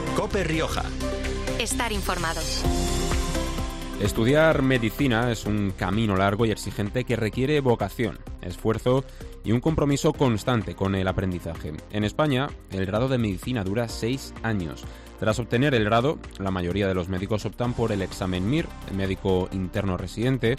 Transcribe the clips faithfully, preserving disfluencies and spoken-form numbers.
COPE Rioja. Estar informado. Estudiar medicina es un camino largo y exigente que requiere vocación, esfuerzo y un compromiso constante con el aprendizaje. En España, el grado de medicina dura seis años. Tras obtener el grado, la mayoría de los médicos optan por el examen M I R, médico interno residente,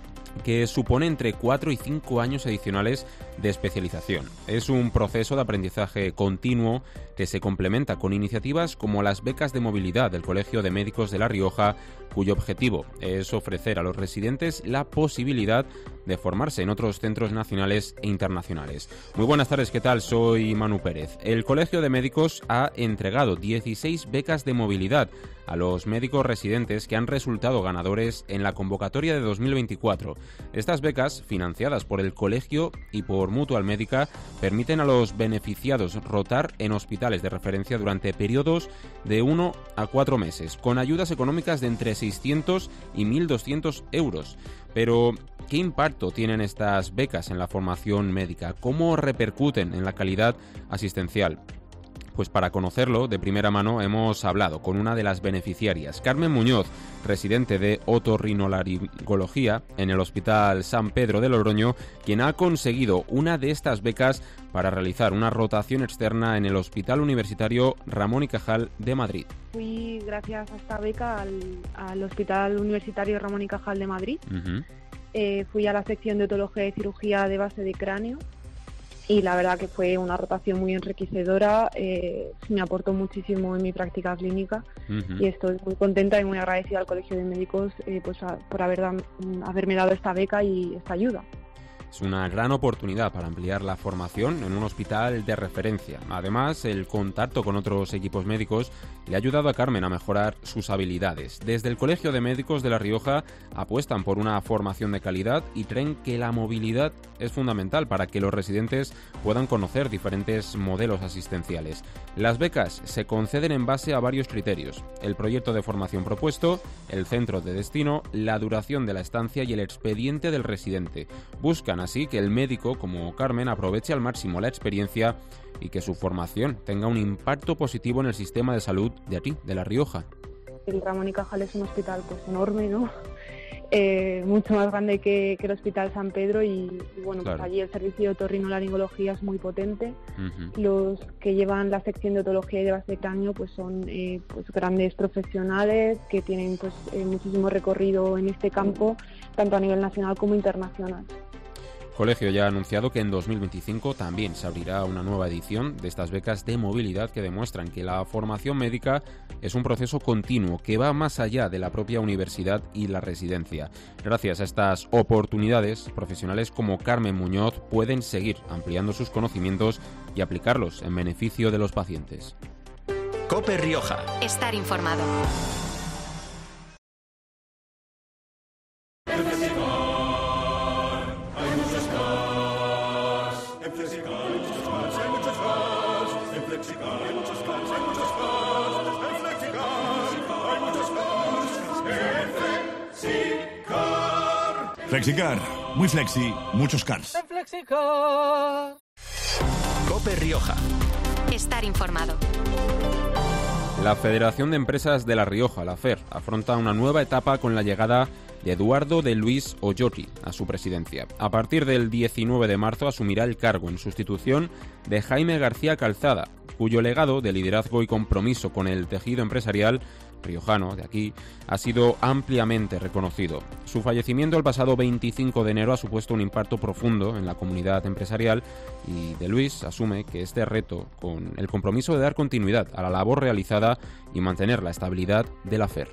que supone entre cuatro y cinco años adicionales de especialización. Es un proceso de aprendizaje continuo que se complementa con iniciativas como las becas de movilidad del Colegio de Médicos de La Rioja, cuyo objetivo es ofrecer a los residentes la posibilidad de formarse en otros centros nacionales e internacionales. Muy buenas tardes, ¿qué tal? Soy Manu Pérez. El Colegio de Médicos ha entregado dieciséis becas de movilidad a los médicos residentes que han resultado ganadores en la convocatoria de dos mil veinticuatro. Estas becas, financiadas por el colegio y por Mutual Médica, permiten a los beneficiados rotar en hospitales de referencia durante periodos de uno a cuatro meses, con ayudas económicas de entre seiscientos y mil doscientos euros. Pero, ¿qué impacto tienen estas becas en la formación médica? ¿Cómo repercuten en la calidad asistencial? Pues para conocerlo de primera mano hemos hablado con una de las beneficiarias, Carmen Muñoz, residente de otorrinolaringología en el Hospital San Pedro de Logroño, quien ha conseguido una de estas becas para realizar una rotación externa en el Hospital Universitario Ramón y Cajal de Madrid. Fui gracias a esta beca al, al Hospital Universitario Ramón y Cajal de Madrid. Uh-huh. Eh, fui a la sección de otología y cirugía de base de cráneo. Y la verdad que fue una rotación muy enriquecedora, eh, me aportó muchísimo en mi práctica clínica. Uh-huh. Y estoy muy contenta y muy agradecida al Colegio de Médicos eh, pues a, por haber da, haberme dado esta beca y esta ayuda. Es una gran oportunidad para ampliar la formación en un hospital de referencia. Además, el contacto con otros equipos médicos le ha ayudado a Carmen a mejorar sus habilidades. Desde el Colegio de Médicos de La Rioja apuestan por una formación de calidad y creen que la movilidad es fundamental para que los residentes puedan conocer diferentes modelos asistenciales. Las becas se conceden en base a varios criterios: el proyecto de formación propuesto, el centro de destino, la duración de la estancia y el expediente del residente. Buscan así que el médico, como Carmen, aproveche al máximo la experiencia y que su formación tenga un impacto positivo en el sistema de salud de aquí, de La Rioja. El Ramón y Cajal es un hospital pues enorme, ¿no? Eh, mucho más grande que, que el Hospital San Pedro y, y bueno, claro. Pues allí el servicio de otorrinolaringología es muy potente. Uh-huh. Los que llevan la sección de otología y de base de cráneo pues son eh, pues grandes profesionales que tienen pues eh, muchísimo recorrido en este campo, tanto a nivel nacional como internacional. El colegio ya ha anunciado que en dos mil veinticinco también se abrirá una nueva edición de estas becas de movilidad que demuestran que la formación médica es un proceso continuo que va más allá de la propia universidad y la residencia. Gracias a estas oportunidades, profesionales como Carmen Muñoz pueden seguir ampliando sus conocimientos y aplicarlos en beneficio de los pacientes. COPE Rioja. Estar informado. Flexicar, muy flexi, muchos cars. COPE Rioja. Estar informado. La Federación de Empresas de La Rioja, la FER, afronta una nueva etapa con la llegada de Eduardo de Luis Oyoki a su presidencia. A partir del diecinueve de marzo asumirá el cargo en sustitución de Jaime García Calzada, cuyo legado de liderazgo y compromiso con el tejido empresarial riojano de aquí ha sido ampliamente reconocido. Su fallecimiento el pasado veinticinco de enero ha supuesto un impacto profundo en la comunidad empresarial y de Luis asume que este reto, con el compromiso de dar continuidad a la labor realizada y mantener la estabilidad de la FER.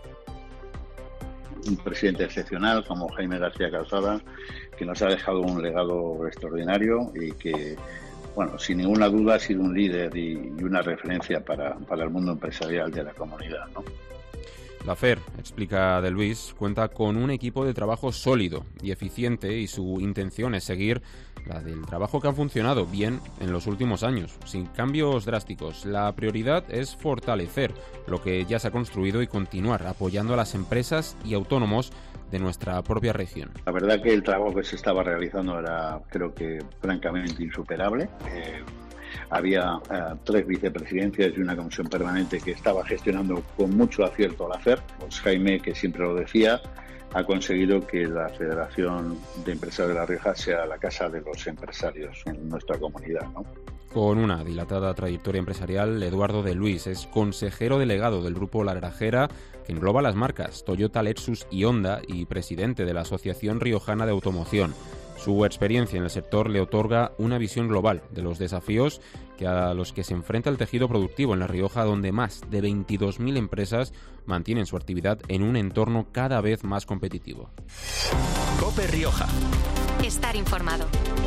Un presidente excepcional como Jaime García Calzada, que nos ha dejado un legado extraordinario y que, bueno, sin ninguna duda ha sido un líder y, y una referencia para, para el mundo empresarial de la comunidad, ¿no? La FER, explica de Luis, cuenta con un equipo de trabajo sólido y eficiente y su intención es seguir la del trabajo que ha funcionado bien en los últimos años, sin cambios drásticos. La prioridad es fortalecer lo que ya se ha construido y continuar apoyando a las empresas y autónomos de nuestra propia región. La verdad que el trabajo que se estaba realizando era, creo que, francamente insuperable. Eh, había eh, tres vicepresidencias y una comisión permanente que estaba gestionando con mucho acierto la F E R. Pues Jaime, que siempre lo decía, ha conseguido que la Federación de Empresarios de La Rioja sea la casa de los empresarios en nuestra comunidad, ¿no? Con una dilatada trayectoria empresarial, Eduardo de Luis es consejero delegado del Grupo La Grajera, que engloba las marcas Toyota, Lexus y Honda, y presidente de la Asociación Riojana de Automoción. Su experiencia en el sector le otorga una visión global de los desafíos que a los que se enfrenta el tejido productivo en La Rioja, donde más de veintidós mil empresas mantienen su actividad en un entorno cada vez más competitivo. COPE Rioja. Estar informado.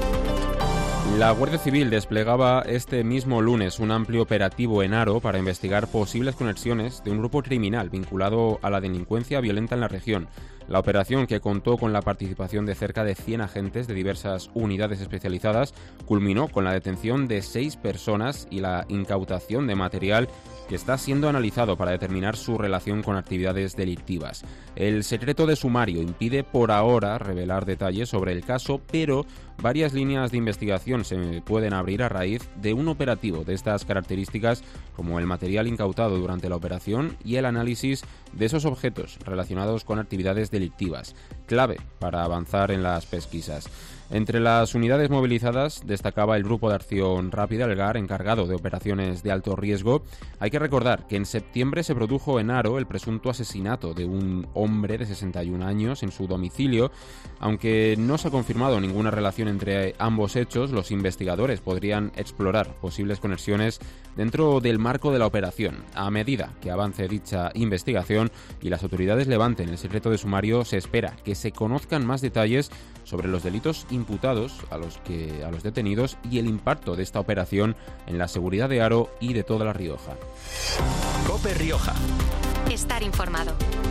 La Guardia Civil desplegaba este mismo lunes un amplio operativo en Haro para investigar posibles conexiones de un grupo criminal vinculado a la delincuencia violenta en la región. La operación, que contó con la participación de cerca de cien agentes de diversas unidades especializadas, culminó con la detención de seis personas y la incautación de material que está siendo analizado para determinar su relación con actividades delictivas. El secreto de sumario impide por ahora revelar detalles sobre el caso, pero varias líneas de investigación se pueden abrir a raíz de un operativo de estas características, como el material incautado durante la operación y el análisis de esos objetos relacionados con actividades delictivas, clave para avanzar en las pesquisas. Entre las unidades movilizadas destacaba el Grupo de Acción Rápida, el G A R, encargado de operaciones de alto riesgo. Hay que recordar que en septiembre se produjo en Haro el presunto asesinato de un hombre de sesenta y un años en su domicilio. Aunque no se ha confirmado ninguna relación entre ambos hechos, los investigadores podrían explorar posibles conexiones dentro del marco de la operación. A medida que avance dicha investigación y las autoridades levanten el secreto de sumario, se espera que se conozcan más detalles sobre los delitos imputados a los que a los detenidos y el impacto de esta operación en la seguridad de Haro y de toda La Rioja. COPE Rioja. Estar informado.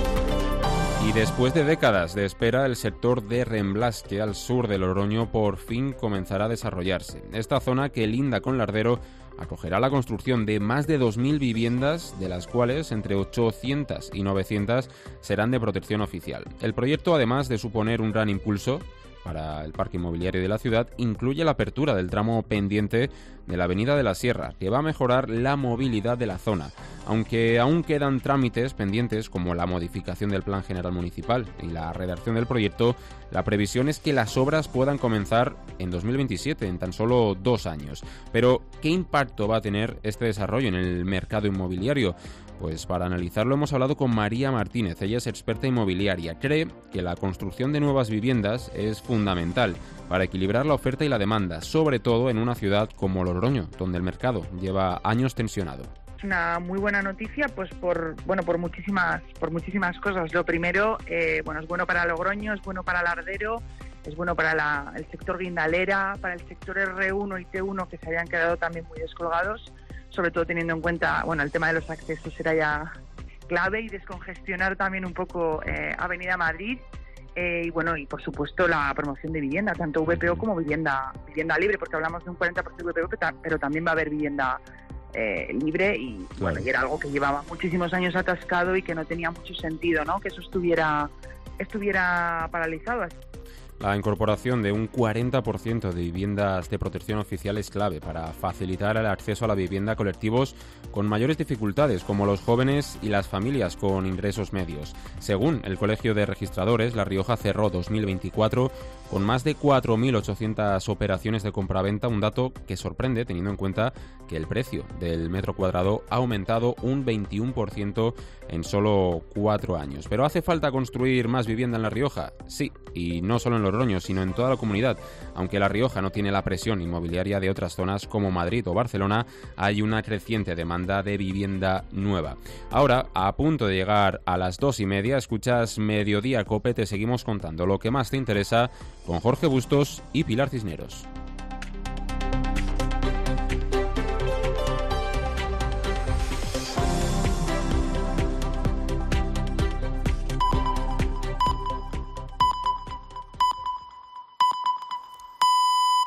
Y después de décadas de espera, el sector de Remblasque, al sur de Logroño, por fin comenzará a desarrollarse. Esta zona, que linda con Lardero, acogerá la construcción de más de dos mil viviendas, de las cuales entre ochocientas y novecientas serán de protección oficial. El proyecto, además de suponer un gran impulso para el parque inmobiliario de la ciudad, incluye la apertura del tramo pendiente de la Avenida de la Sierra, que va a mejorar la movilidad de la zona. Aunque aún quedan trámites pendientes como la modificación del Plan General Municipal y la redacción del proyecto, la previsión es que las obras puedan comenzar en dos mil veintisiete, en tan solo dos años. Pero, ¿qué impacto va a tener este desarrollo en el mercado inmobiliario? Pues para analizarlo hemos hablado con María Martínez. Ella es experta inmobiliaria. Cree que la construcción de nuevas viviendas es fundamental para equilibrar la oferta y la demanda, sobre todo en una ciudad como Logroño, donde el mercado lleva años tensionado. Es una muy buena noticia, pues por bueno por muchísimas por muchísimas cosas. Lo primero, eh, bueno, es bueno para Logroño, es bueno para Lardero, es bueno para la, el sector guindalera, para el sector erre uno y te uno, que se habían quedado también muy descolgados, sobre todo teniendo en cuenta, bueno, el tema de los accesos era ya clave, y descongestionar también un poco eh, Avenida Madrid. Eh, y bueno, y por supuesto la promoción de vivienda, tanto V P O como vivienda vivienda libre, porque hablamos de un cuarenta por ciento V P O, pero también va a haber vivienda eh, libre, y claro, bueno, y era algo que llevaba muchísimos años atascado y que no tenía mucho sentido, ¿no?, que eso estuviera estuviera paralizado. La incorporación de un cuarenta por ciento de viviendas de protección oficial es clave para facilitar el acceso a la vivienda a colectivos con mayores dificultades, como los jóvenes y las familias con ingresos medios. Según el Colegio de Registradores, La Rioja cerró dos mil veinticuatro con más de cuatro mil ochocientas operaciones de compraventa, un dato que sorprende teniendo en cuenta que el precio del metro cuadrado ha aumentado un veintiuno por ciento en solo cuatro años. ¿Pero hace falta construir más vivienda en La Rioja? Sí, y no solo en Logroño, sino en toda la comunidad. Aunque La Rioja no tiene la presión inmobiliaria de otras zonas como Madrid o Barcelona, hay una creciente demanda de vivienda nueva. Ahora, a punto de llegar a las dos y media, escuchas Mediodía Cope, te seguimos contando lo que más te interesa con Jorge Bustos y Pilar Cisneros.